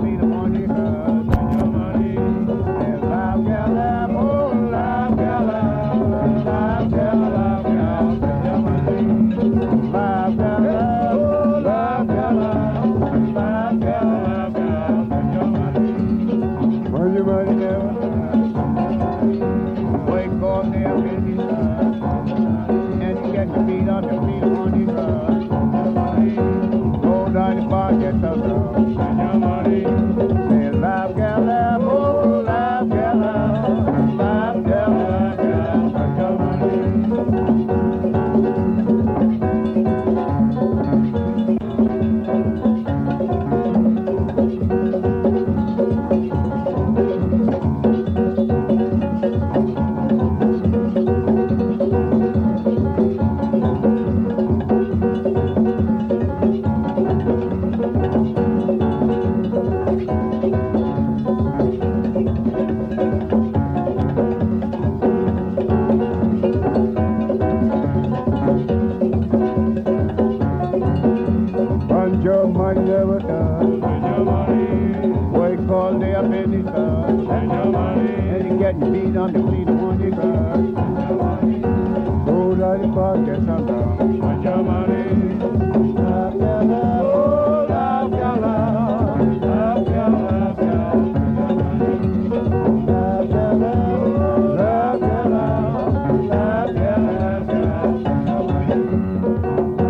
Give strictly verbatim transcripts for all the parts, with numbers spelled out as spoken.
me the money, girl. Spend your money. And love, girl, love, oh, love, girl, love, love, girl, love, girl, spend your money. Love, girl, love, oh, love, girl, love, love, girl, love, girl, spend your money. Spend your money, girl. Wake up there, baby, and you get your feet up, your feet on your girl. Go down the bar, get some girl. Spend your money. Say, love, girl, love, oh, love, girl, love, love, girl, love, girl, spend your money. Spend your money, never done. Spend your money. Work all day up in the sun. Spend your money. And you get your feet on the feet on your girl. Spend your money. Go down the park, get some girl. Spend your money. Love, girl, love, oh, love, girl, love, love, girl, love, girl, spend your money. Love, girl, love, oh, love, girl, love, love, girl, love, girl, spend your money.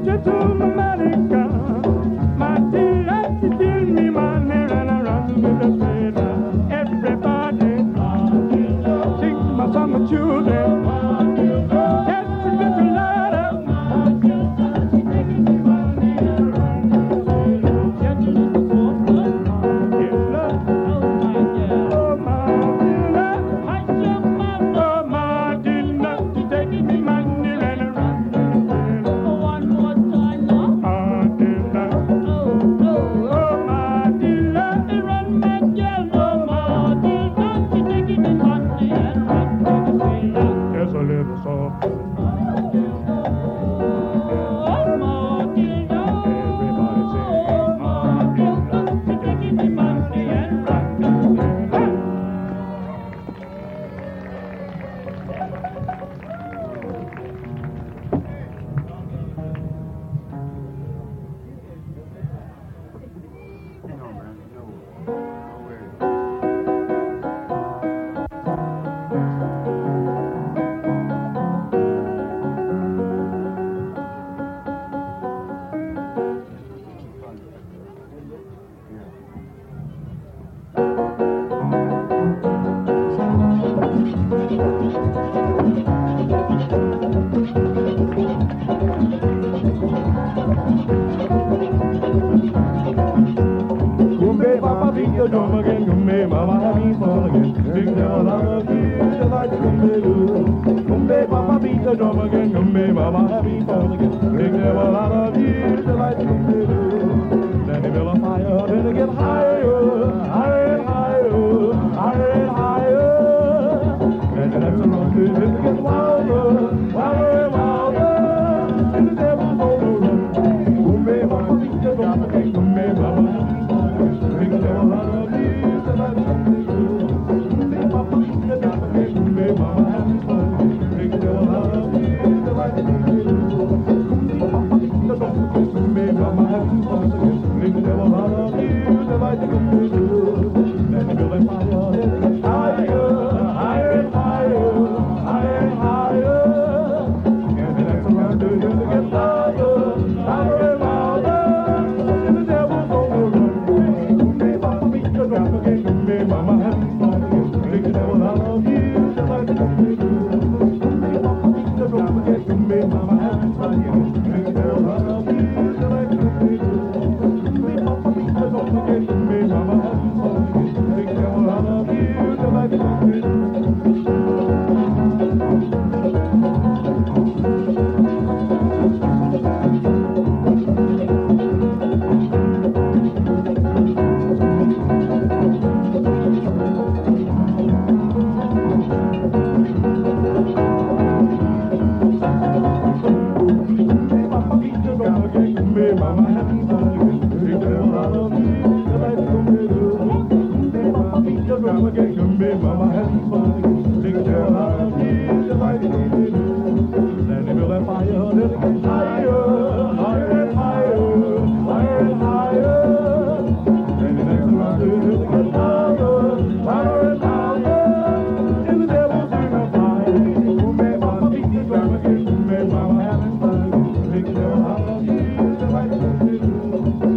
Mama, having fun. Big devil, I love you.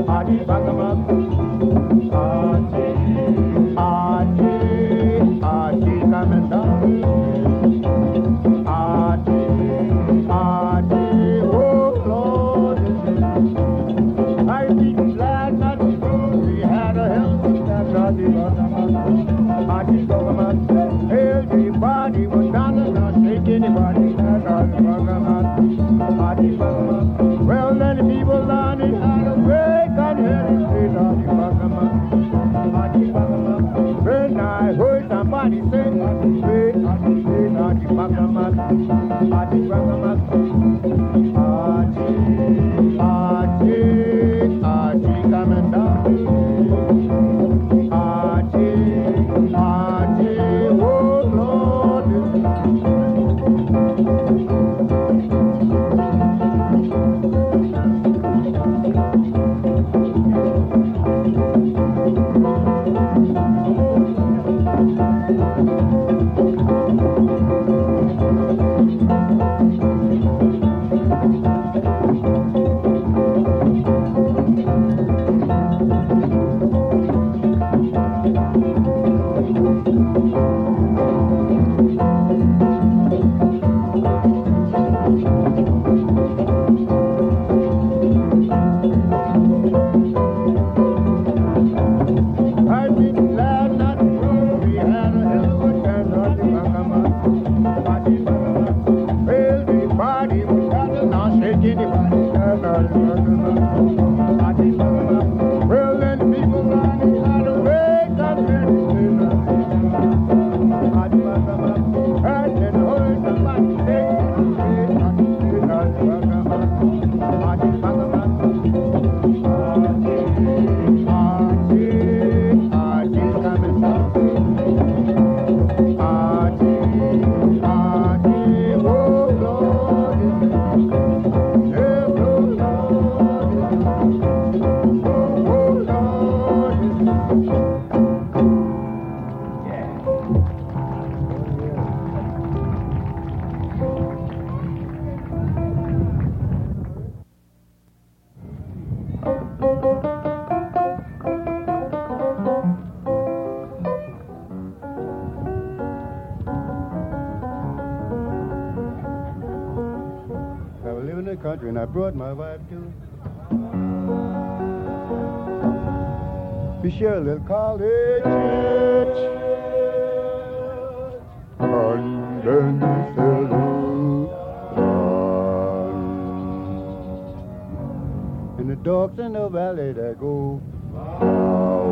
Adi Bagamat, Adi, Adi, Adi Kamenda, Adi, Adi, oh Lord, I be glad not to we had a healthy time, Adi Bagamat, Adi Bagamat, everybody was down and not shake anybody, Adi Bagamat, Adi Bagamat. Well, then the people learned it how to break and hear it straight, Adi Bagamat, Adi Bagamat. When I heard somebody say, Adi straight, Adi straight, Adi Bagamat, Adi Bagamat, Adi, Adi, Adi coming down, Adi, Adi, oh Lord. Well, then the people learning how to wake up and and then hold somebody say, country, and I brought my wife too. We share a little college church underneath the blue sun. And the dogs in the valley that go wow,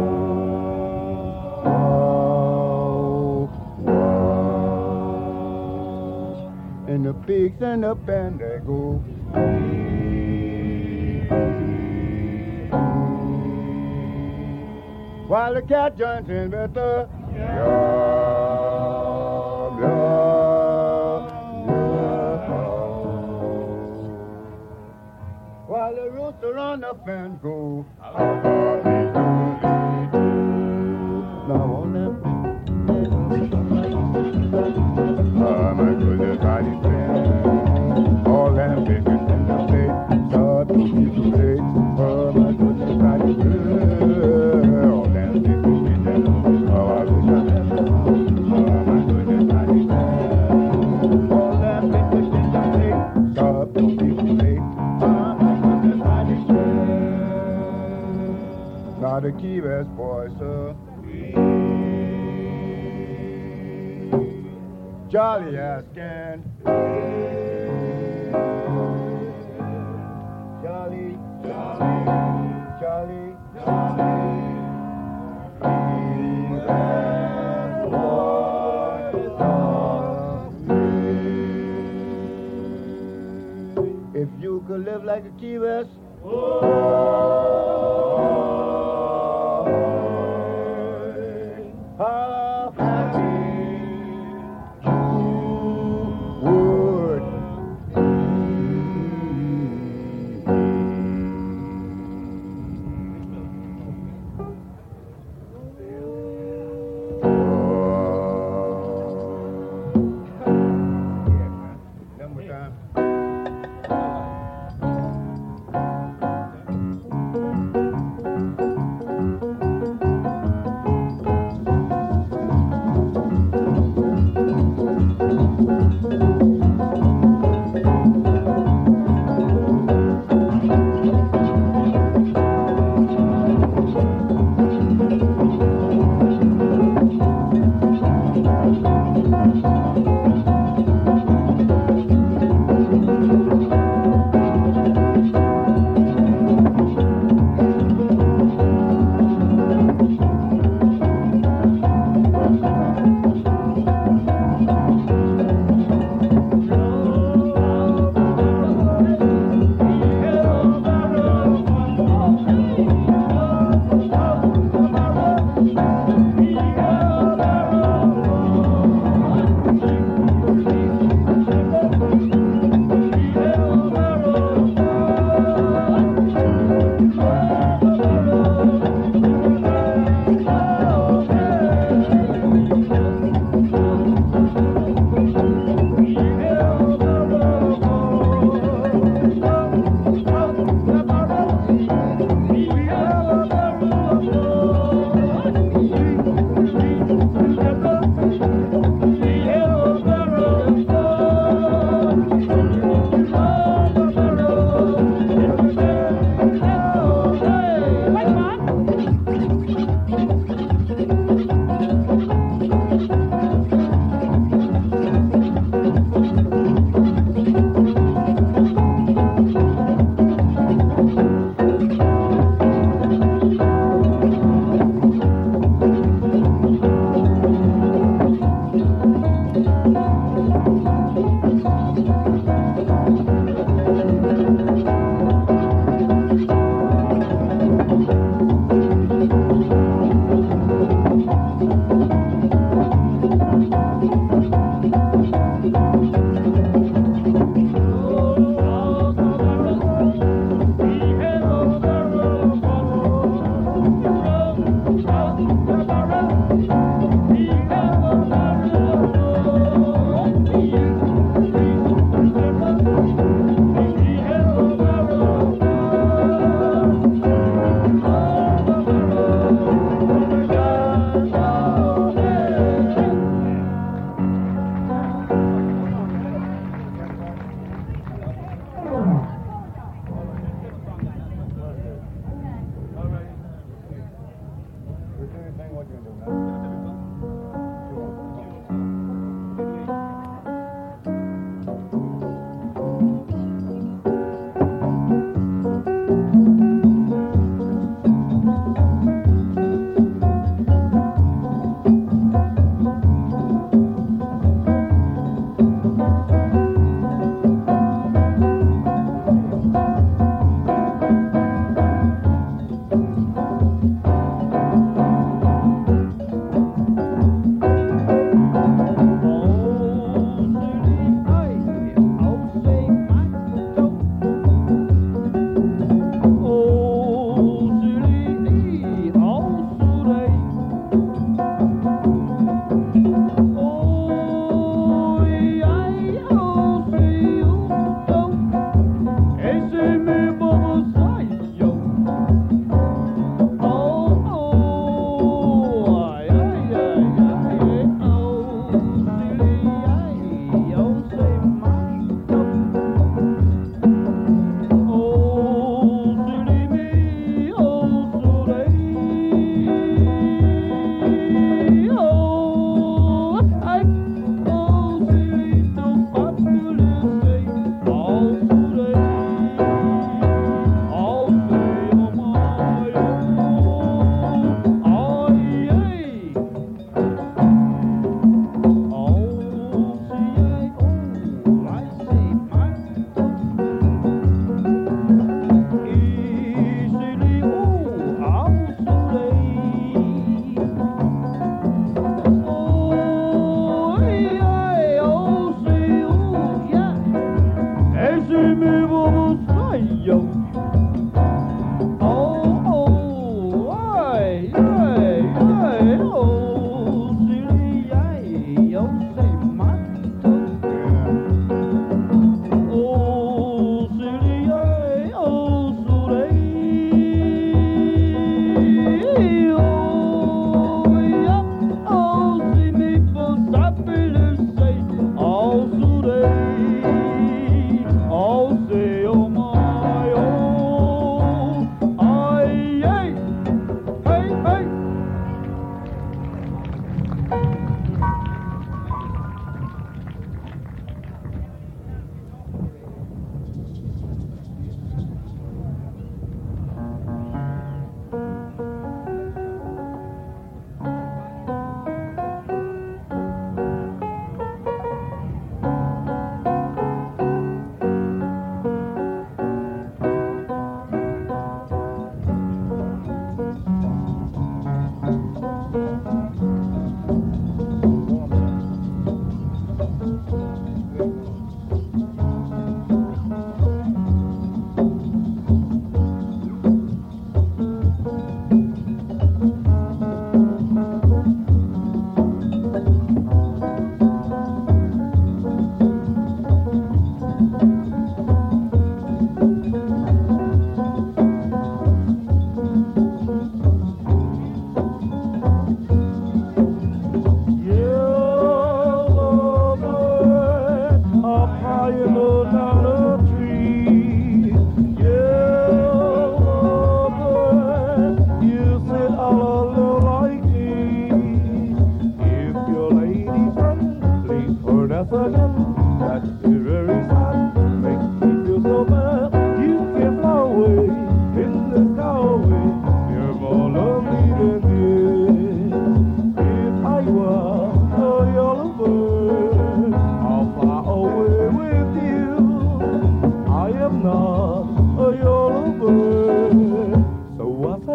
wow, wow. And the pigs in the pen that go. While the cat joins in with the meow, meow, meow. While the rooster on the fence go. Now on them. Oh my goodness, God is there. All them chickens in the plate, start to be too late. Oh my goodness, God is there. All them chickens in the plate, oh I wish I had them. Oh my goodness, God is there. All them chickens in the plate, start to be too late. Oh my goodness, God is there. Now the Key West boys, sir. Jolly as can. Jolly, jolly, jolly, jolly. Key West boys are me. If you could live like a Key West, oh, how happy.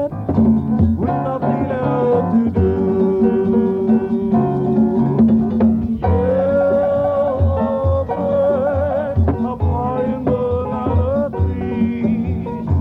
sat with nothing else to do. Yellow bird, up high in the banana tree.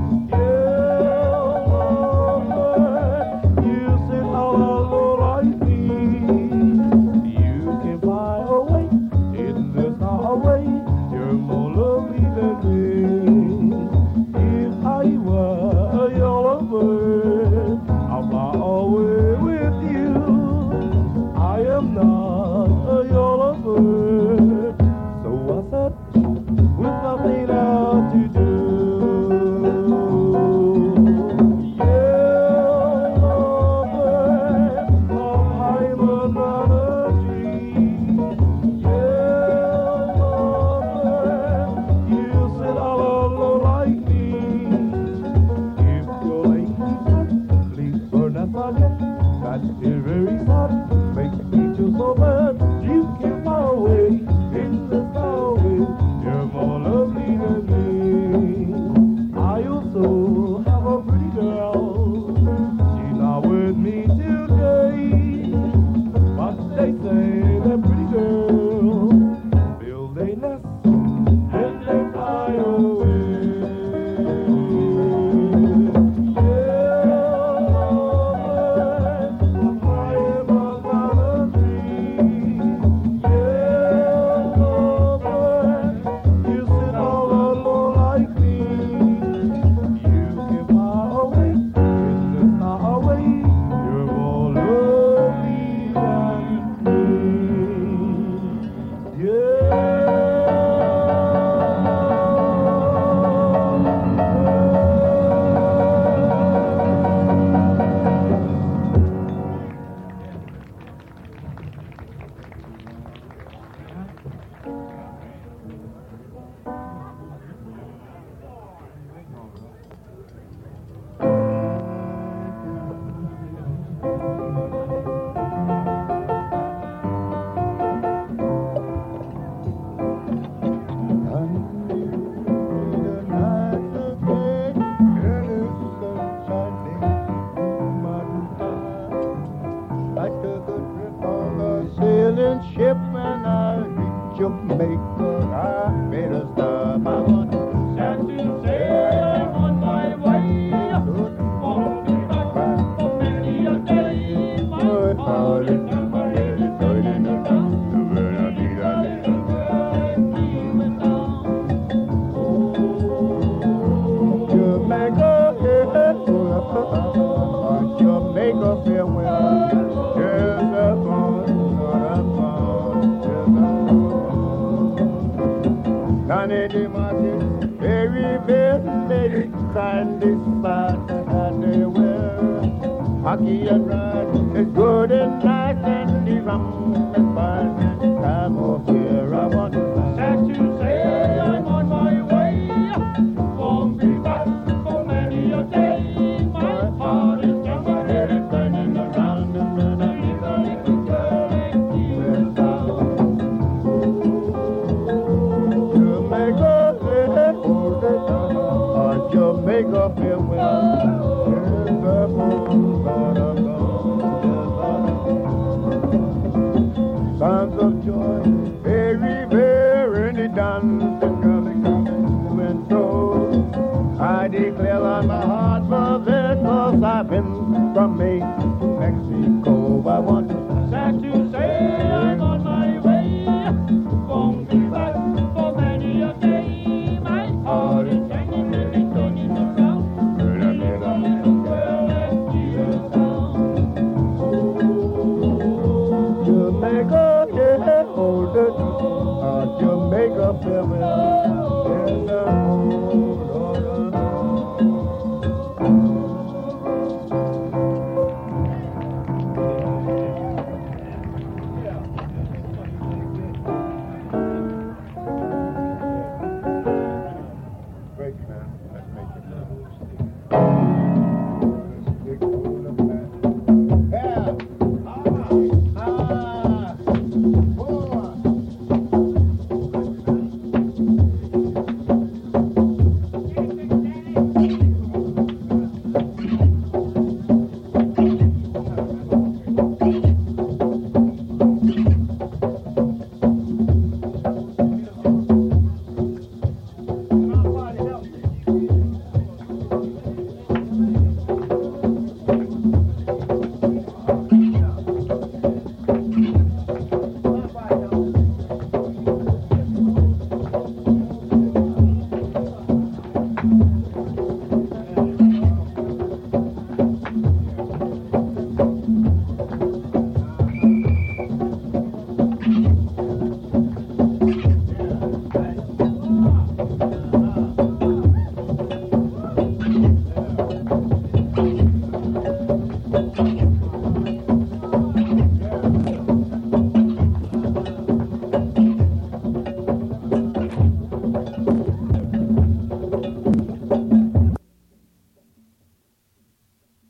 Yellow bird, you sit all alone like me. You can fly away in the starway. You're more lovely than me. If I were a yellow bird, I'll fly away with you. I am not a yellow bird, so I sat with nothing else to do. Yellow bird, up high in the banana tree. Yellow bird, you sit all alone like me. If you're late, please burn that fire. That is very sad, makes me feel so bad. You can fly away in the sky. You're more lovely than me. I also have a pretty girl. She's not with me today, but they say that pretty girl build a nest and they fly away. Yellow bird, up high in the banana tree. Yellow bird, you sit all alone like me. You can fly away in the starway. You're more lovely than me. I took a trip on a sailing ship and I reached Jamaica. I made a stop. I want to Sad to say I'm on my way. Won't be back for many a day. My heart is on my head, it's hurting me down. Jamaica, yeah, Jamaica farewell. Just a fun, not a fun, just a fun. Johnny de Martin, very, very lady, kindly spot that they wear. Hockey and ride is good and nice, and the rum is fine. Time of year, I want to Sad to say I'm on my way. Won't be back for many a day. My heart is on my head, it's turning around. And I'm eagerly preparing to keep down. Jamaica, yeah, oh, Jamaica farewell. Just a fun, not a fun, just a fun. Sounds of joy, very, very dancing, girlie coming to and fro. I declare on my heart for this, 'cause I've been from Maine to Mexico.